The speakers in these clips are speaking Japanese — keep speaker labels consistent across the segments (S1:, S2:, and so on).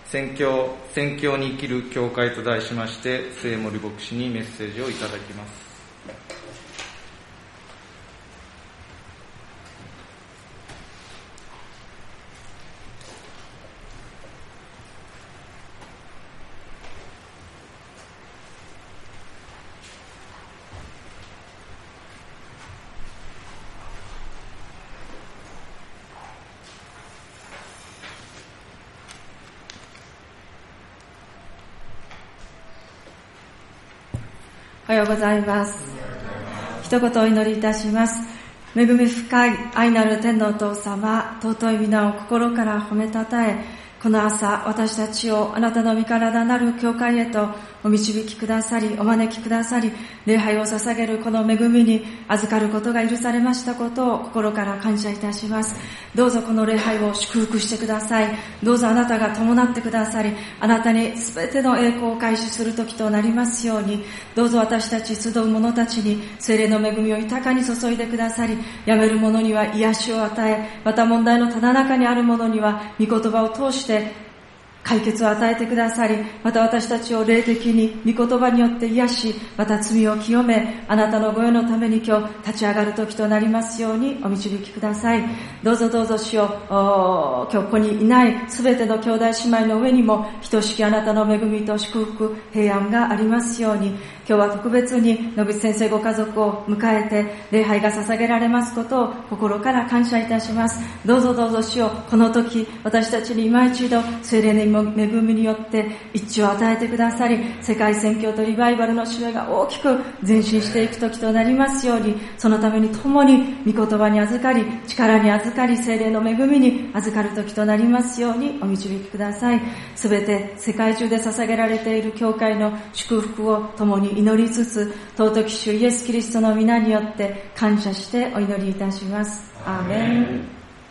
S1: 宣教に生きる教会と題しまして、末森牧師にメッセージをいただきます。
S2: おはようございます。一言お祈りいたします。恵み深い愛なる天のお父様、尊い皆を心から褒めたたえ、この朝私たちをあなたの御体なる教会へとお導きくださり、お招きくださり、礼拝を捧げるこの恵みに預かることが許されましたことを心から感謝いたします。どうぞこの礼拝を祝福してください。どうぞあなたが伴ってくださり、あなたにすべての栄光を開始する時となりますように、どうぞ私たち集う者たちに聖霊の恵みを豊かに注いでくださり、病める者には癒しを与え、また問題のただ中にある者には御言葉を通して解決を与えてくださり、また私たちを霊的に御言葉によって癒し、また罪を清め、あなたのご用のために今日立ち上がる時となりますようにお導きください。どうぞどうぞ主よ、今日ここにいないすべての兄弟姉妹の上にも等しきあなたの恵みと祝福、平安がありますように、今日は特別に野口先生ご家族を迎えて礼拝が捧げられますことを心から感謝いたします。どうぞどうぞ主よ、この時私たちに今一度聖霊の恵みによって一致を与えてくださり、世界宣教とリバイバルの使命が大きく前進していく時となりますように、そのために共に御言葉に預かり、力に預かり、聖霊の恵みに預かる時となりますようにお導きください。すべて世界中で捧げられている教会の祝福を共に祈りつつ、尊き主イエスキリストの皆によって感謝してお祈りいたします。アーメン。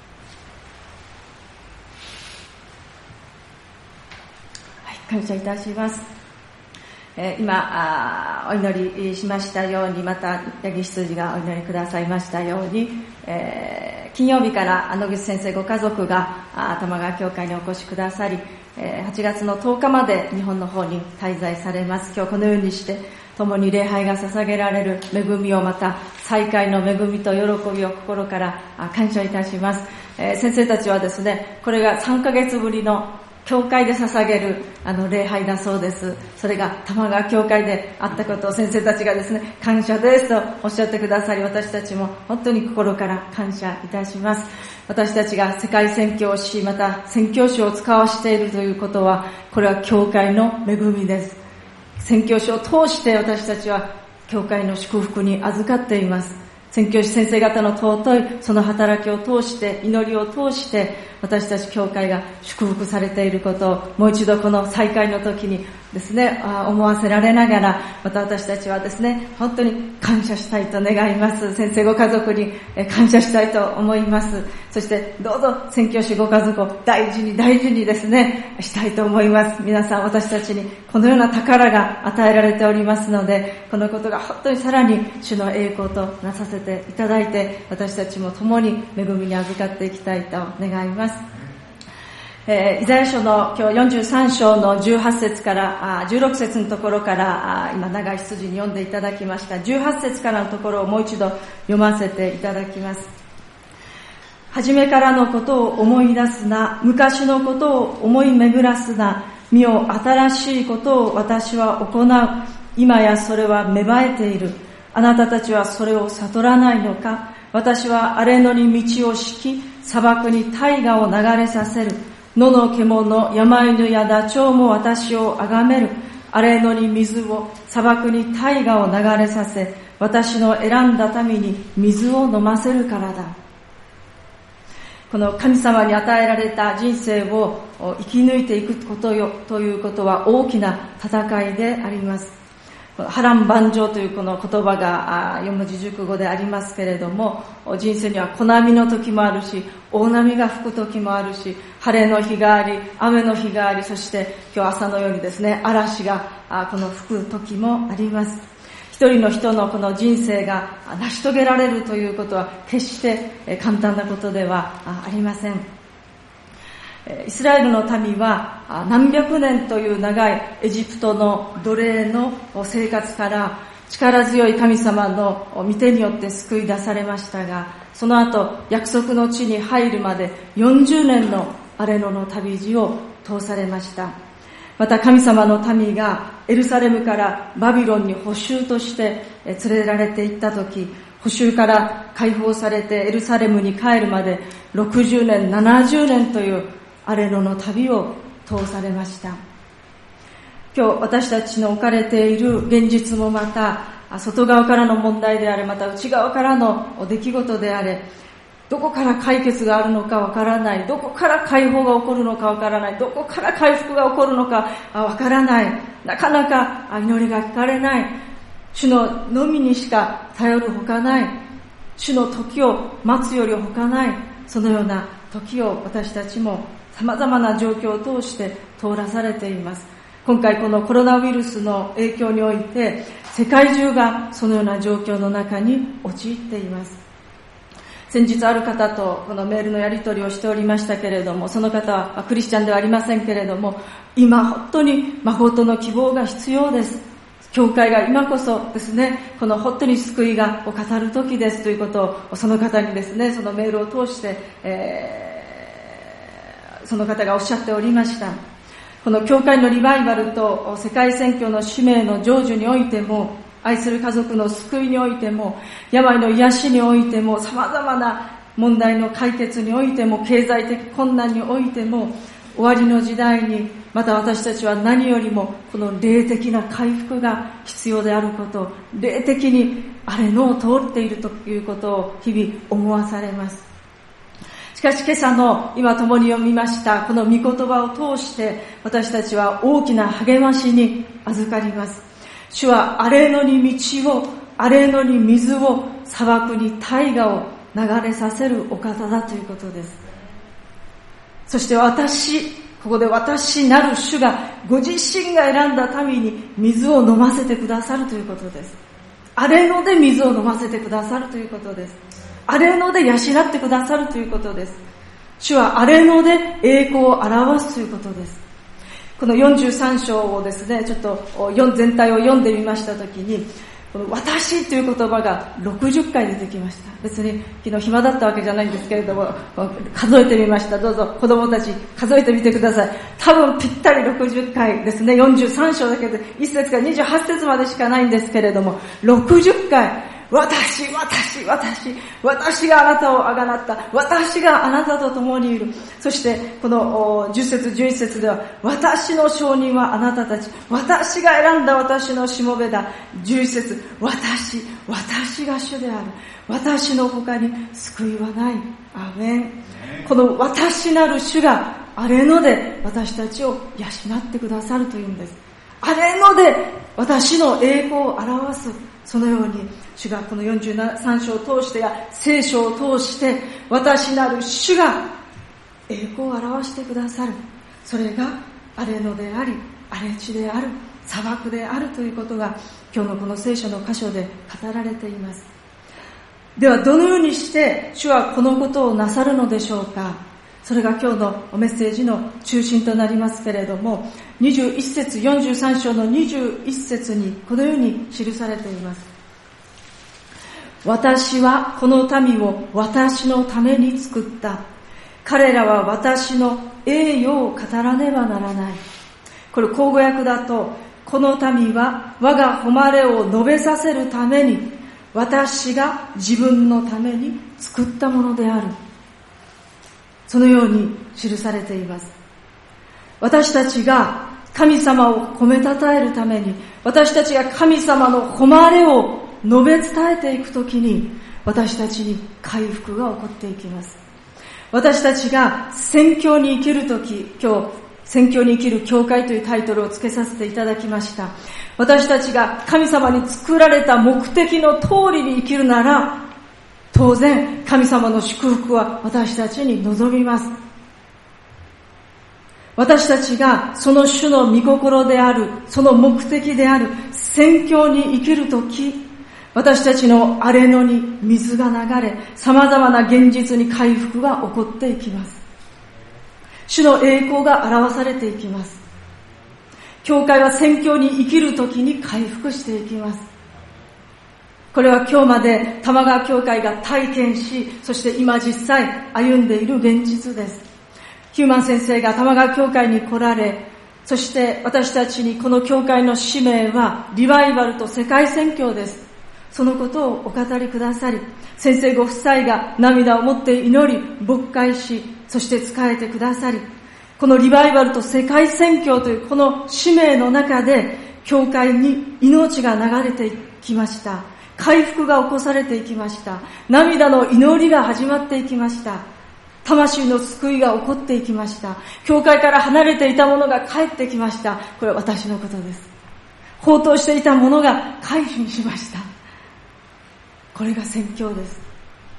S2: 感謝いたします。今お祈りしましたように、また八木羊がお祈りくださいましたように、金曜日から野口先生ご家族が玉川教会にお越しくださり、8月の10日まで日本の方に滞在されます。今日このようにして共に礼拝が捧げられる恵みを、また再会の恵みと喜びを心から感謝いたします。先生たちはですね、これが3ヶ月ぶりの教会で捧げる礼拝だそうです。それが玉川教会であったことを先生たちがですね、感謝ですとおっしゃってくださり、私たちも本当に心から感謝いたします。私たちが世界宣教師、また宣教師を使わしているということは、これは教会の恵みです。宣教師を通して私たちは教会の祝福に預かっています。宣教師先生方の尊いその働きを通して、祈りを通して私たち教会が祝福されていることを、もう一度この再会の時にですね、思わせられながら、また私たちはですね、本当に感謝したいと願います。先生ご家族に感謝したいと思います。そしてどうぞ宣教師ご家族を大事に大事にですね、したいと思います。皆さん、私たちにこのような宝が与えられておりますので、このことが本当にさらに主の栄光となさせていただいて、私たちも共に恵みに預かっていきたいと願います。イザヤ書の今日43章の18節から16節のところから今長い羊に読んでいただきました18節からのところをもう一度読ませていただきます。初めからのことを思い出すな、昔のことを思い巡らすな、見よ新しいことを私は行う、今やそれは芽生えている、あなたたちはそれを悟らないのか。私は荒れ野に道を敷き、砂漠に大河を流れさせる。野の獣、山犬やダチョウも私を崇める。荒れ野に水を、砂漠に大河を流れさせ、私の選んだ民に水を飲ませるからだ。この神様に与えられた人生を生き抜いていくことよということは大きな戦いであります。波乱万丈というこの言葉が四文字熟語でありますけれども、人生には小波の時もあるし、大波が吹く時もあるし、晴れの日があり、雨の日があり、そして今日朝のようにですね、嵐がこの吹く時もあります。一人の人のこの人生が成し遂げられるということは決して簡単なことではありません。 イスラエルの民は何百年という長いエジプトの奴隷の生活から力強い神様の御手によって救い出されましたが、その後約束の地に入るまで40年の荒野の旅路を通されました。また神様の民がエルサレムからバビロンに捕囚として連れられて行った時、捕囚から解放されてエルサレムに帰るまで60年70年という荒野の旅を通されました。今日私たちの置かれている現実もまた外側からの問題であれ、また内側からの出来事であれ、どこから解決があるのかわからない、どこから解放が起こるのかわからない、どこから回復が起こるのかわからない、なかなか祈りが聞かれない、主ののみにしか頼るほかない、主の時を待つよりほかない、そのような時を私たちも様々な状況を通して通らされています。今回このコロナウイルスの影響において世界中がそのような状況の中に陥っています。先日ある方とこのメールのやり取りをしておりましたけれども、その方はクリスチャンではありませんけれども、今本当に誠の希望が必要です。教会が今こそですね、この本当に救いがを語る時ですということをその方にですね、そのメールを通して、その方がおっしゃっておりました。この教会のリバイバルと世界宣教の使命の成就においても、愛する家族の救いにおいても、病の癒しにおいても、様々な問題の解決においても、経済的困難においても、終わりの時代にまた私たちは何よりもこの霊的な回復が必要であること、霊的に荒れ野を通っているということを日々思わされます。しかし今朝の今共に読みましたこの御言葉を通して私たちは大きな励ましに預かります。主は荒れ野に道を、荒れ野に水を、砂漠に大河を流れさせるお方だということです。そしてここで私なる主がご自身が選んだ民に水を飲ませてくださるということです。荒れ野で水を飲ませてくださるということです。荒れ野で養ってくださるということです。主は荒れ野で栄光を表すということです。この43章をですね、ちょっと全体を読んでみましたときに、この私という言葉が60回出てきました。別に昨日暇だったわけじゃないんですけれども、数えてみました。どうぞ子供たち数えてみてください。多分ぴったり60回ですね。43章だけで1節から28節までしかないんですけれども、60回私があなたをあがなった。私があなたと共にいる。そしてこの10節11節では、私の証人はあなたたち。私が選んだ私のしもべだ。11節、私が主である。私の他に救いはない。アーメン。この私なる主が荒れ野で私たちを養ってくださるというんです。荒れ野で私の栄光を表す。そのように主がこの43章を通してや聖書を通して私なる主が栄光を表してくださる。それが荒れ野であり、荒れ地である、砂漠であるということが今日のこの聖書の箇所で語られています。ではどのようにして主はこのことをなさるのでしょうか。それが今日のメッセージの中心となりますけれども、21節43章の21節にこのように記されています。私はこの民を私のために作った。彼らは私の栄誉を語らねばならない。これ口語訳だと、この民は我が誉れを述べさせるために私が自分のために作ったものである。そのように記されています。私たちが神様を褒めたたえるために、私たちが神様の誉れを述べ伝えていくときに、私たちに回復が起こっていきます。私たちが宣教に生きるとき、今日宣教に生きる教会というタイトルをつけさせていただきました。私たちが神様に作られた目的の通りに生きるなら、当然神様の祝福は私たちに望みます。私たちがその主の御心である、その目的である宣教に生きるとき、私たちの荒れ野に水が流れ、様々な現実に回復が起こっていきます。 主の栄光が表されていきます。教会は宣教に生きるときに回復していきます。これは今日まで玉川教会が体験し、そして今実際歩んでいる現実です。ヒューマン先生が玉川教会に来られ、そして私たちにこの教会の使命はリバイバルと世界宣教です。そのことをお語りくださり、先生ご夫妻が涙を持って祈り、牧会し、そして仕えてくださり、このリバイバルと世界宣教というこの使命の中で、教会に命が流れていきました。回復が起こされていきました。涙の祈りが始まっていきました。魂の救いが起こっていきました。教会から離れていたものが帰ってきました。これは私のことです。放蕩していたものが回避しました。これが宣教です。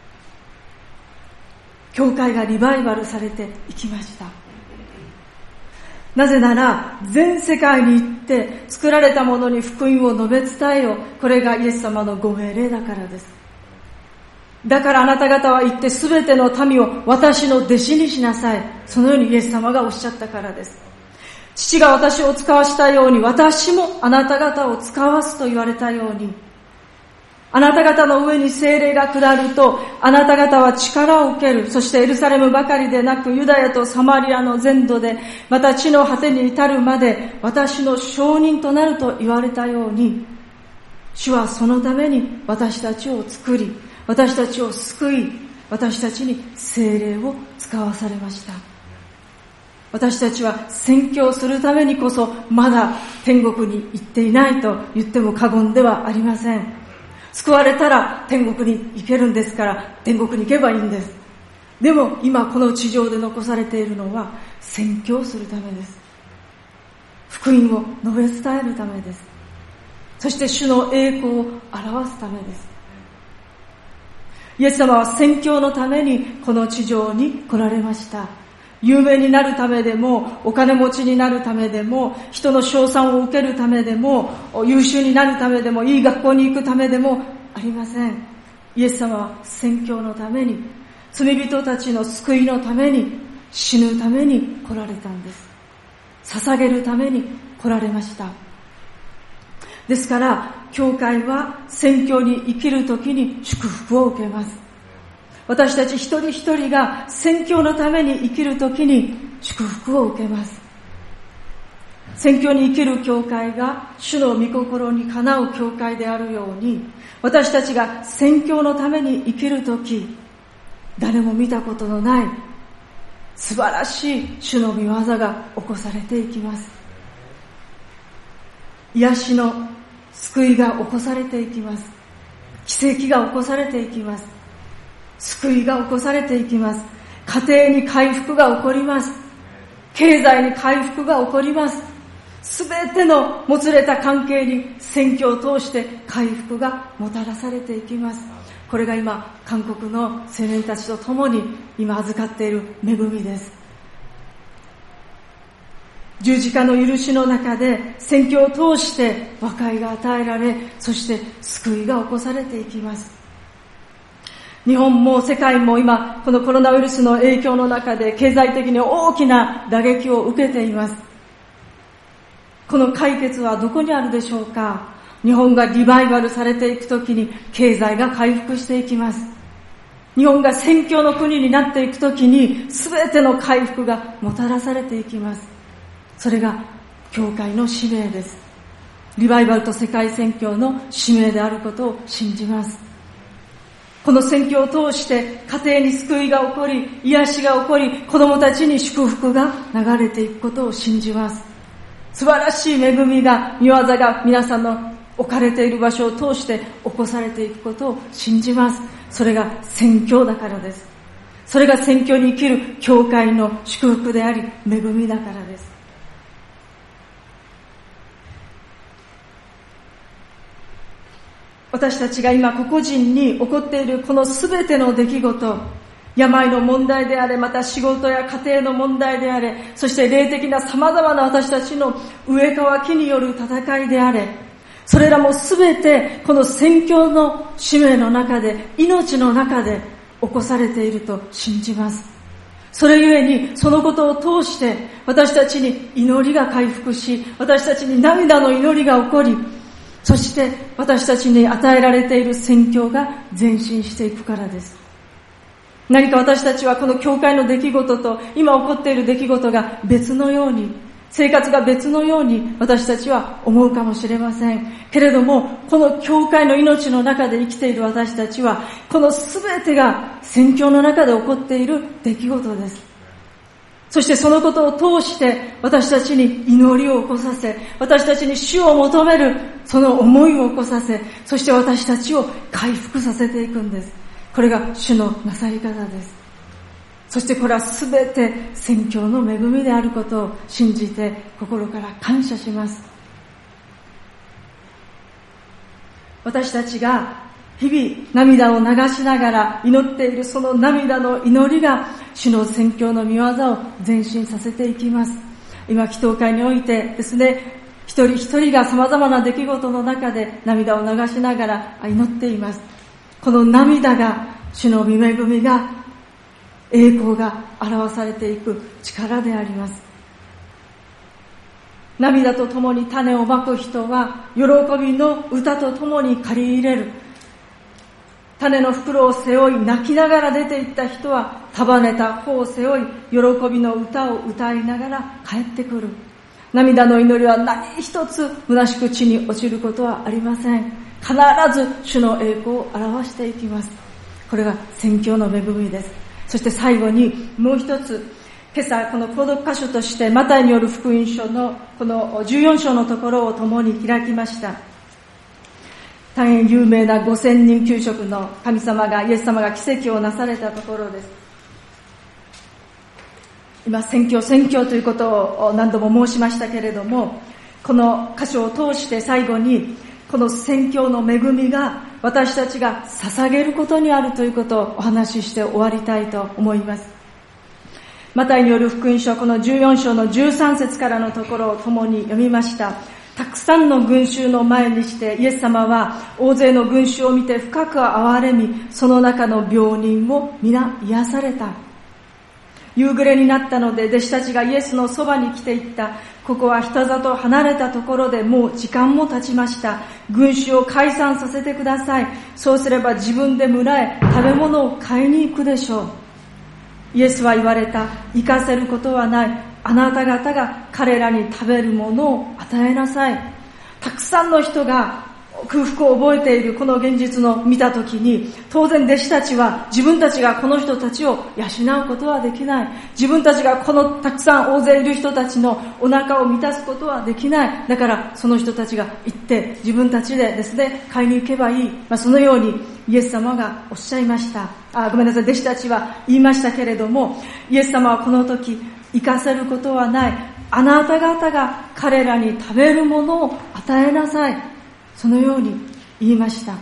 S2: 教会がリバイバルされていきました。なぜなら、全世界に行って作られたものに福音を述べ伝えよ。これがイエス様のご命令だからです。だからあなた方は行ってすべての民を私の弟子にしなさい。そのようにイエス様がおっしゃったからです。父が私を使わしたように、私もあなた方を使わすと言われたように、あなた方の上に聖霊が下ると、あなた方は力を受ける。そしてエルサレムばかりでなく、ユダヤとサマリアの全土で、また地の果てに至るまで、私の証人となると言われたように、主はそのために私たちを作り、私たちを救い、私たちに聖霊を使わされました。私たちは宣教するためにこそ、まだ天国に行っていないと言っても過言ではありません。救われたら天国に行けるんですから、天国に行けばいいんです。でも今この地上で残されているのは宣教するためです。福音を述べ伝えるためです。そして主の栄光を表すためです。イエス様は宣教のためにこの地上に来られました。有名になるためでも、お金持ちになるためでも、人の称賛を受けるためでも、優秀になるためでも、いい学校に行くためでもありません。イエス様は宣教のために、罪人たちの救いのために、死ぬために来られたんです。捧げるために来られました。ですから、教会は宣教に生きるときに祝福を受けます。私たち一人一人が宣教のために生きるときに祝福を受けます。宣教に生きる教会が主の御心にかなう教会であるように、私たちが宣教のために生きるとき、誰も見たことのない素晴らしい主の御業が起こされていきます。癒しの救いが起こされていきます。奇跡が起こされていきます。救いが起こされていきます。家庭に回復が起こります。経済に回復が起こります。すべてのもつれた関係に宣教を通して回復がもたらされていきます。これが今、韓国の青年たちと共に今預かっている恵みです。十字架の許しの中で宣教を通して和解が与えられ、そして救いが起こされていきます。日本も世界も今このコロナウイルスの影響の中で経済的に大きな打撃を受けています。この解決はどこにあるでしょうか。日本がリバイバルされていくときに経済が回復していきます。日本が宣教の国になっていくときに全ての回復がもたらされていきます。それが教会の使命です。リバイバルと世界宣教の使命であることを信じます。この宣教を通して家庭に救いが起こり、癒しが起こり、子供たちに祝福が流れていくことを信じます。素晴らしい恵みが、御業が皆さんの置かれている場所を通して起こされていくことを信じます。それが宣教だからです。それが宣教に生きる教会の祝福であり、恵みだからです。私たちが今個々人に起こっているこのすべての出来事、病の問題であれ、また仕事や家庭の問題であれ、そして霊的な様々な私たちの上かきによる戦いであれ、それらもすべてこの宣教の使命の中で、命の中で起こされていると信じます。 それゆえにそのことを通して私たちに祈りが回復し、私たちに涙の祈りが起こり、そして私たちに与えられている宣教が前進していくからです。何か私たちはこの教会の出来事と今起こっている出来事が別のように、生活が別のように私たちは思うかもしれませんけれども、この教会の命の中で生きている私たちはこの全てが宣教の中で起こっている出来事です。そしてそのことを通して私たちに祈りを起こさせ、私たちに主を求めるその思いを起こさせ、そして私たちを回復させていくんです。これが主のなさり方です。そしてこれはすべて宣教の恵みであることを信じて心から感謝します。私たちが日々涙を流しながら祈っているその涙の祈りが主の宣教の御業を前進させていきます。今祈祷会においてですね、一人一人が様々な出来事の中で涙を流しながら祈っています。この涙が主の御恵みが、栄光が表されていく力であります。涙とともに種をまく人は喜びの歌とともに借り入れる。種の袋を背負い泣きながら出て行った人は束ねた穂を背負い喜びの歌を歌いながら帰ってくる。涙の祈りは何一つ虚しく地に落ちることはありません。必ず主の栄光を表していきます。これが宣教の恵みです。そして最後にもう一つ、今朝この購読箇所としてマタイによる福音書のこの14章のところを共に開きました。大変有名な5000人給食の神様が、イエス様が奇跡をなされたところです。今宣教ということを何度も申しましたけれども、この箇所を通して最後にこの宣教の恵みが私たちが捧げることにあるということをお話しして終わりたいと思います。マタイによる福音書この14章の13節からのところを共に読みました。たくさんの群衆の前にしてイエス様は大勢の群衆を見て深く憐れみ、その中の病人を皆癒された。夕暮れになったので弟子たちがイエスのそばに来ていった。ここは人里離れたところでもう時間も経ちました。群衆を解散させてください。そうすれば自分で村へ食べ物を買いに行くでしょう。イエスは言われた。行かせることはない。あなた方が彼らに食べるものを与えなさい。たくさんの人が空腹を覚えているこの現実を見たときに、当然弟子たちは自分たちがこの人たちを養うことはできない。自分たちがこのたくさん大勢いる人たちのお腹を満たすことはできない。だからその人たちが行って自分たちでですね、買いに行けばいい。そのようにイエス様がおっしゃいました。弟子たちは言いましたけれども、イエス様はこの時、行かせることはない。あなた方が彼らに食べるものを与えなさい。そのように言いました。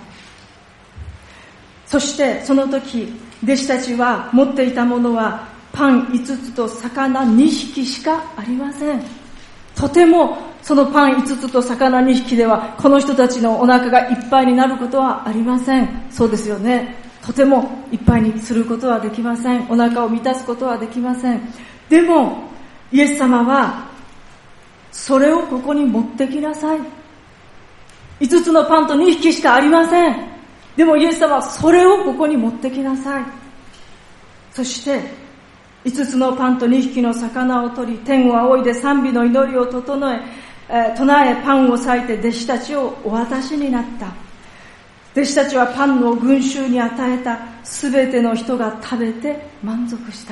S2: そしてその時、弟子たちは持っていたものはパン5つと魚2匹しかありません。とてもそのパン5つと魚2匹ではこの人たちのお腹がいっぱいになることはありません。そうですよね。とてもいっぱいにすることはできません。お腹を満たすことはできません。でもイエス様はそれをここに持ってきなさい。5つのパンと2匹しかありません。でもイエス様はそれをここに持ってきなさい。そして5つのパンと2匹の魚を取り、天を仰いで賛美の祈りを唱えパンを裂いて弟子たちをお渡しになった。弟子たちはパンを群衆に与えた。すべての人が食べて満足した。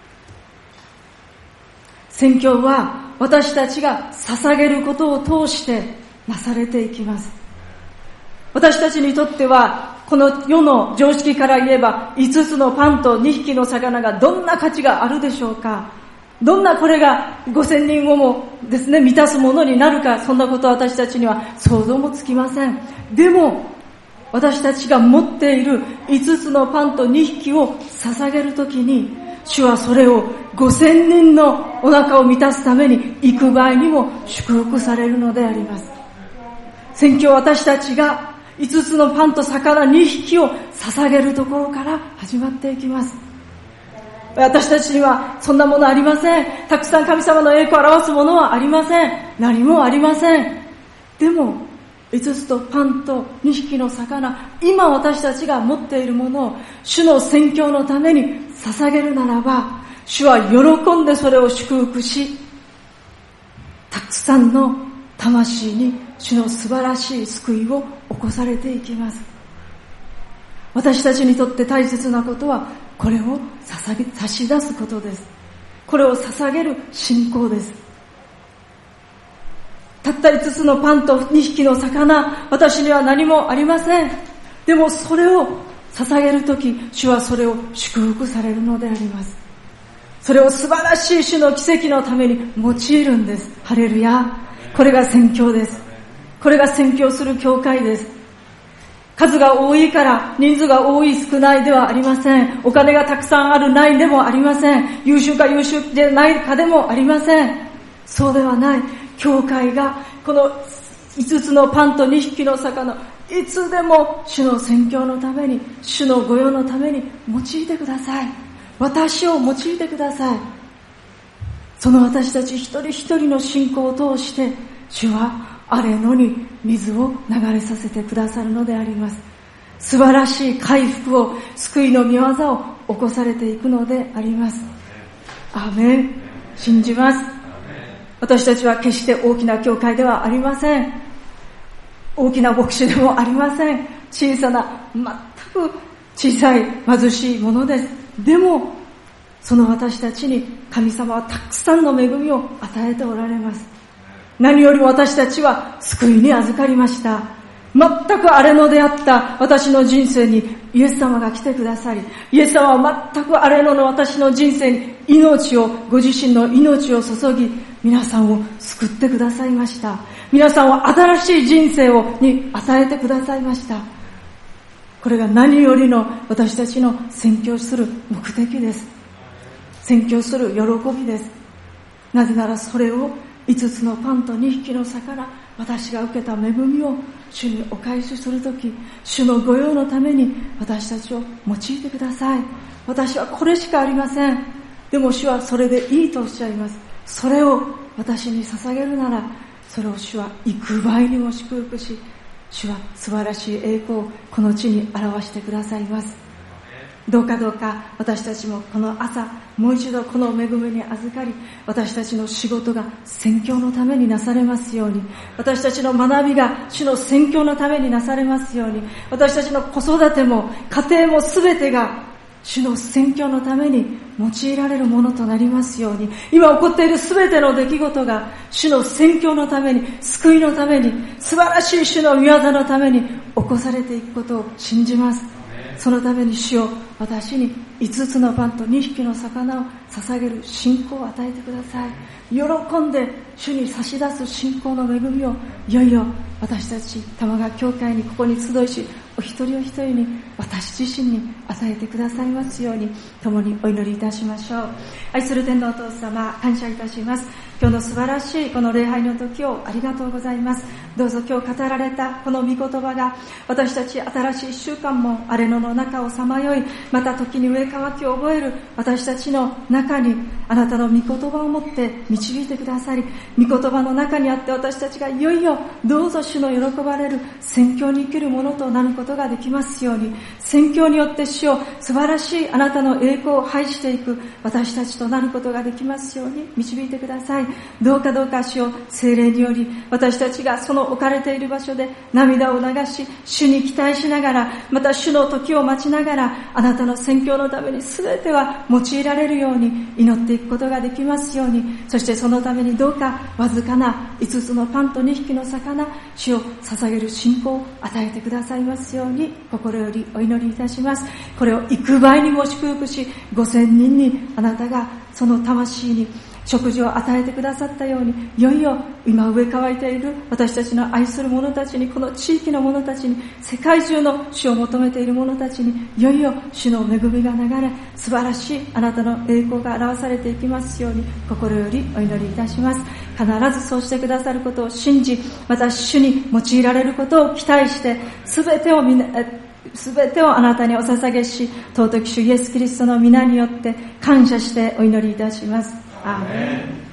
S2: 宣教は私たちが捧げることを通してなされていきます。私たちにとってはこの世の常識から言えば5つのパンと2匹の魚がどんな価値があるでしょうか。どんなこれが5000人をもですね満たすものになるか、そんなことは私たちには想像もつきません。でも私たちが持っている5つのパンと2匹を捧げるときに、主はそれを5000人のお腹を満たすために幾倍にも祝福されるのであります。宣教は私たちが5つのパンと魚2匹を捧げるところから始まっていきます。 私たちにはそんなものありません。たくさん神様の栄光を表すものはありません。何もありません。でも5つとパンと2匹の魚、今私たちが持っているものを主の宣教のために捧げるならば、主は喜んでそれを祝福し、たくさんの魂に主の素晴らしい救いを起こされていきます。私たちにとって大切なことは、これを差し出すことです。これを捧げる信仰です。たった5つのパンと2匹の魚、私には何もありません。でもそれを捧げるとき、主はそれを祝福されるのであります。それを素晴らしい主の奇跡のために用いるんです。ハレルヤ。これが宣教です。これが宣教する教会です。数が多いから人数が多い少ないではありません。お金がたくさんあるないでもありません。優秀か優秀でないかでもありません。そうではない。教会がこの5つのパンと2匹の魚、いつでも主の宣教のために、主の御用のために用いてください。私を用いてください。その私たち一人一人の信仰を通して、主は荒れ野に水を流れさせてくださるのであります。素晴らしい回復を、救いの御業を起こされていくのであります。アーメン。信じます。私たちは決して大きな教会ではありません。大きな牧師でもありません。小さな、全く小さい貧しいものです。でもその私たちに神様はたくさんの恵みを与えておられます。何よりも私たちは救いに預かりました。全く荒れ野であった私の人生にイエス様が来てくださり、イエス様は全く荒れ野の私の人生にご自身の命を注ぎ、皆さんを救ってくださいました。皆さんを新しい人生に与えてくださいました。これが何よりの私たちの宣教する目的です。宣教する喜びです。なぜならそれを5つのパンと2匹の魚、私が受けた恵みを主にお返しするとき、主の御用のために私たちを用いてください。私はこれしかありません。でも主はそれでいいとおっしゃいます。それを私に捧げるなら、それを主は幾倍にも祝福し、主は素晴らしい栄光をこの地に表してくださいます。どうか私たちもこの朝もう一度この恵みに預かり、私たちの仕事が宣教のためになされますように、私たちの学びが主の宣教のためになされますように、私たちの子育ても家庭も全てが主の宣教のために用いられるものとなりますように、今起こっている全ての出来事が主の宣教のために、救いのために、素晴らしい主の御業のために起こされていくことを信じます。そのために主よ、私に5つのパンと2匹の魚を捧げる信仰を与えてください。喜んで主に差し出す信仰の恵みをいよいよ私たち玉川教会にここに集いし、お一人お一人に、私自身に与えてくださいますように共にお祈りいたしましょう。愛する天のお父様、感謝いたします。今日の素晴らしいこの礼拝の時をありがとうございます。どうぞ今日語られたこの御言葉が、私たち新しい1週間も荒れ野の中をさまよい、また時に上乾きを覚える私たちの中にあなたの御言葉を持って導いてくださり、御言葉の中にあって私たちがいよいよどうぞ主の喜ばれる宣教に生きるものとなることができますように、宣教によって主を素晴らしいあなたの栄光を拝していく私たちとなることができますように導いてください。どうか主を聖霊により、私たちがその置かれている場所で涙を流し、主に期待しながら、また主の時を待ちながら、あなたの宣教のために全ては用いられるように祈っていくことができますように、そしてそのためにどうかわずかな5つのパンと2匹の魚、主を捧げる信仰を与えてくださいますように心よりお祈りいたします。これを幾倍にも祝福し、5000人にあなたがその魂に食事を与えてくださったように、いよいよ今植え替えている私たちの愛する者たちに、この地域の者たちに、世界中の主を求めている者たちに、いよいよ主の恵みが流れ、素晴らしいあなたの栄光が表されていきますように心よりお祈りいたします。必ずそうしてくださることを信じ、また主に用いられることを期待して、全てをすべてをあなたにお捧げし、尊き主イエスキリストの皆によって感謝してお祈りいたします。アーメン。